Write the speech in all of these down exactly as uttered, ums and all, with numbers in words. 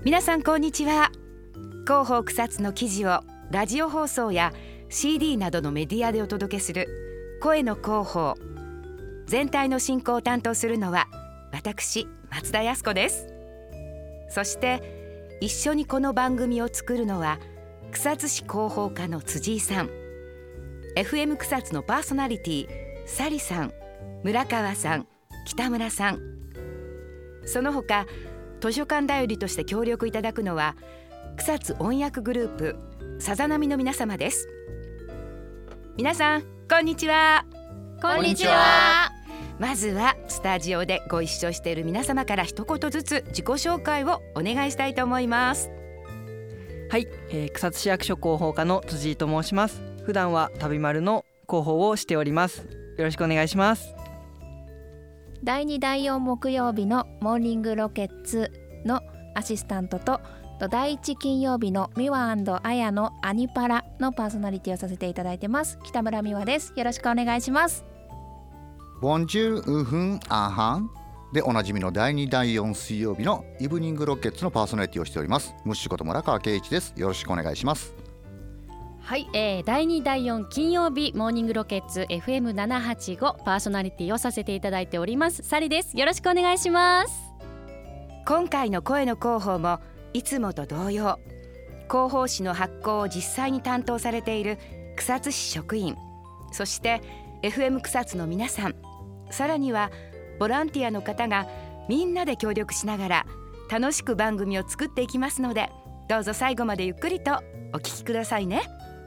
皆さんこんにちは。広報草津の記事をラジオ放送や シーディー などのメディアでお届けする声の広報、全体の進行を担当するのは私松田靖子です。そして一緒にこの番組を作るのは草津市広報課の辻井さん、 エフエム 草津のパーソナリティサリさん、村川さん、北村さん、その他図書館だよりとして協力いただくのは草津音訳グループさざ波の皆様です。皆さんこんにちは。 こんにちは。 まずはスタジオでご一緒している皆様から一言ずつ自己紹介をお願いしたいと思います。 はい、えー、草津市役所広報課の辻井と申します。普段は旅丸の広報をしております。よろしくお願いします。 だいにだいよん木曜日のモーニングロケッツのアシスタントとだいいち金曜日のミワ&アヤのアニパラのパーソナリティをさせていただいてます北村美和です。よろしくお願いします。 ボンジュールウフンアーハンでおなじみのだいにだいよん水曜日のイブニングロケッツのパーソナリティをしておりますムッシュこと村川圭一です。よろしくお願いします。 はい、えー、だいにだいよん金曜日モーニングロケッツ エフエムななはちご パーソナリティをさせていただいておりますサリです。よろしくお願いします。 今回の声の広報もいつもと同様、広報誌の発行を実際に担当されている草津市職員、そして エフエム 草津の皆さん、さらにはボランティアの方がみんなで協力しながら楽しく番組を作っていきますので、どうぞ最後までゆっくりとお聞きくださいね。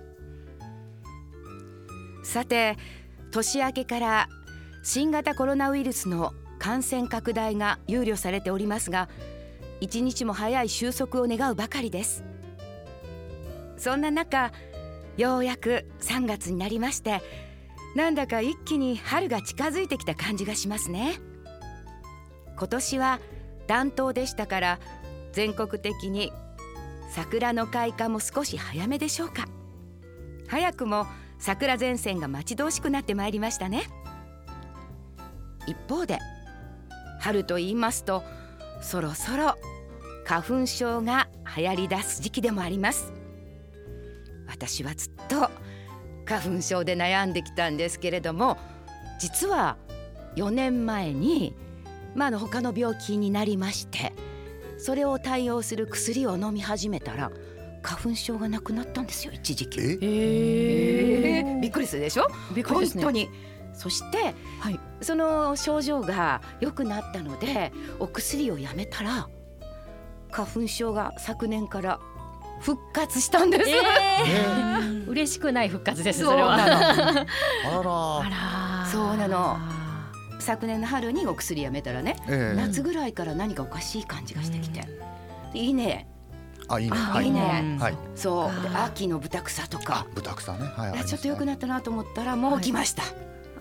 さて、年明けから新型コロナウイルスの感染拡大が憂慮されておりますが、一日も早い収束を願うばかりです。そんな中、ようやくさんがつになりまして、なんだか一気に春が近づいてきた感じがしますね。今年は暖冬でしたから、全国的に桜の開花も少し早めでしょうか。早くも桜前線が待ち遠しくなってまいりましたね。一方で春と言いますと、そろそろ花粉症が流行り出す時期でもあります。私はずっと花粉症で悩んできたんですけれども、実はよねんまえに、まあ、の他の病気になりまして、それを対応する薬を飲み始めたら花粉症がなくなったんですよ、一時期。ええー、びっくりするでしょ。びっくりですね、本当に。そして、はい、その症状が良くなったのでお薬をやめたら、花粉症が昨年から復活したんです。えーえー、嬉しくない復活です。それはあららあら、そうなの。昨年の春にお薬やめたらね、えー、夏ぐらいから何かおかしい感じがしてきて、うん、いいね。 あ、いいね。 あ、いいね、はい、そうで、秋のブタクサとか、 ブタクサね、はい、 ちょっと良くなったなと思ったら、もう来ました、はい、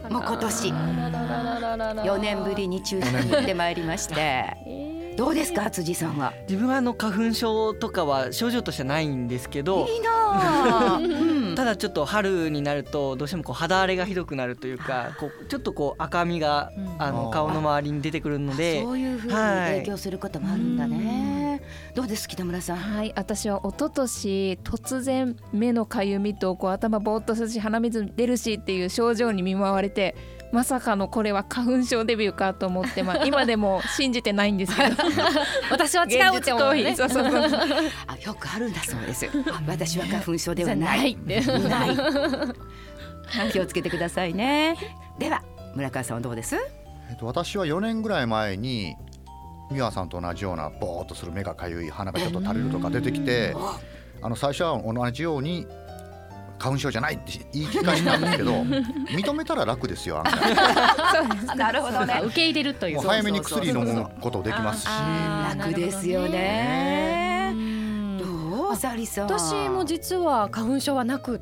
もう今年よねんぶりに注射に行ってまいりましてどうですか、辻さんは。 自分はあの花粉症とかは症状としてはないんですけど、 いいな、うん、 ただちょっと春になるとどうしてもこう肌荒れがひどくなるというか、こうちょっとこう赤みが、うん、あの顔の周りに出てくるので、 そういう風に影響することもあるんだね、はい、どうです北村さん。 はい、私は一昨年突然目のかゆみとこう頭ぼーっとするし鼻水出るしっていう症状に見舞われて、まさかのこれは花粉症デビューかと思って、まあ、今でも信じてないんですけど私は違うって思うね。 そうそうそうあ、よくあるんだそうです。私は花粉症ではないない気をつけてくださいね。では村川さんはどうです？ えっと、私はよねんぐらい前に美和さんと同じようなボーっとする目がかゆい、鼻がちょっと垂れるとか出てきて、あの最初は同じように花粉症じゃないって言い聞かしたんですけど認めたら楽ですよ。 なるほどね。 受け入れるという、 もう早めに薬飲むことできますし、 楽ですよね。どう、サリさん。 私も実は花粉症はなくって、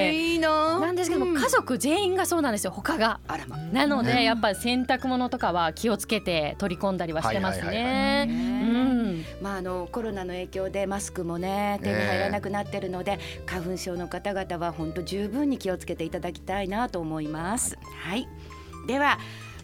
いいな。 なんですけども、家族全員がそうなんですよ、他が。 あらま。 なのでやっぱり洗濯物とかは気をつけて取り込んだりはしてますね。 まあ、あのコロナの影響でマスクもね手に入らなくなってるので、花粉症の方々は本当十分に気をつけていただきたいなと思います。はい、では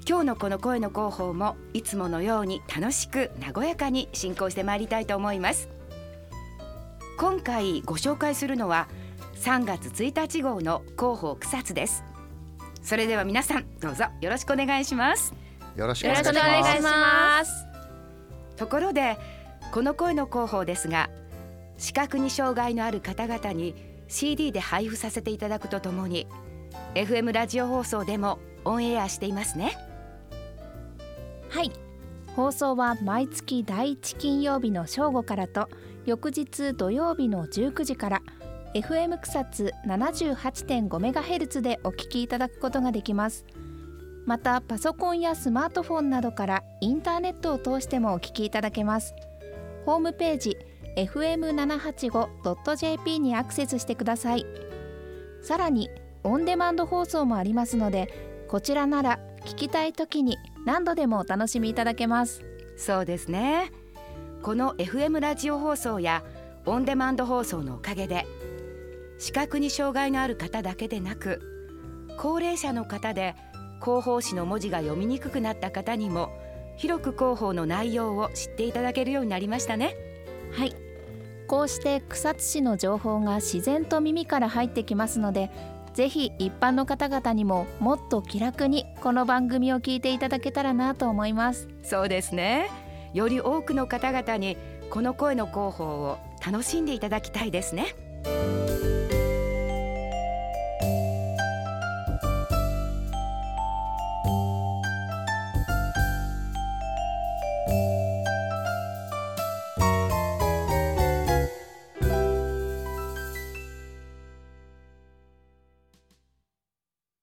今日のこの声の広報もいつものように楽しく和やかに進行してまいりたいと思います。今回ご紹介するのはさんがつついたち号の広報草津です。それでは皆さんどうぞよろしくお願いします。 よろしくお願いします。 よろしくお願いします。 ところでこの声の広報ですが、視覚に障害のある方々に シーディー で配布させていただくとともに エフエム ラジオ放送でもオンエアしていますね。 はい、放送は毎月だいいち金曜日の正午からと翌日土曜日のじゅうくじから エフエム 草津 ななじゅうはちてんごメガヘルツ でお聞きいただくことができます。またパソコンやスマートフォンなどからインターネットを通してもお聞きいただけます。ホームページ エフエムななはちごドットジェーピー にアクセスしてください。さらにオンデマンド放送もありますので、こちらなら聞きたい時に何度でもお楽しみいただけます。 そうですね。この エフエム ラジオ放送やオンデマンド放送のおかげで視覚に障害のある方だけでなく、高齢者の方で広報誌の文字が読みにくくなった方にも広く広報の内容を知っていただけるようになりましたね。 はい、こうして草津市の情報が自然と耳から入ってきますので、ぜひ一般の方々にももっと気楽にこの番組を聞いていただけたらなと思います。 そうですね。より多くの方々にこの声の広報を楽しんでいただきたいですね。